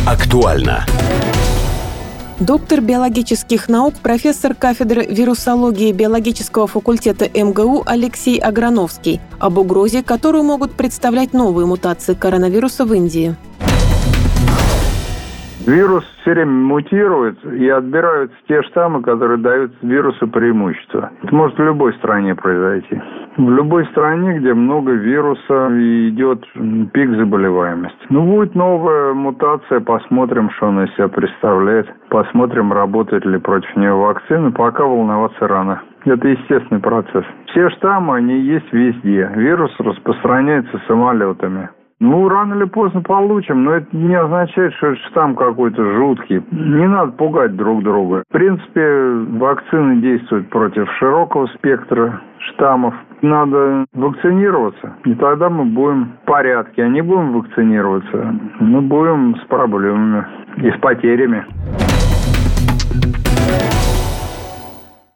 Актуально. Доктор биологических наук, профессор кафедры вирусологии биологического факультета МГУ Алексей Аграновский об угрозе, которую могут представлять новые мутации коронавируса в Индии. Вирус все время мутирует и отбираются те штаммы, которые дают вирусу преимущество. Это может в любой стране произойти. В любой стране, где много вируса, идет пик заболеваемости. Будет новая мутация, посмотрим, что она из себя представляет. Посмотрим, работает ли против нее вакцина. Пока волноваться рано. Это естественный процесс. Все штаммы, они есть везде. Вирус распространяется самолетами. Рано или поздно получим, но это не означает, что это штамм какой-то жуткий. Не надо пугать друг друга. В принципе, вакцины действуют против широкого спектра штаммов. Надо вакцинироваться, и тогда мы будем в порядке. А не будем вакцинироваться, мы будем с проблемами и с потерями.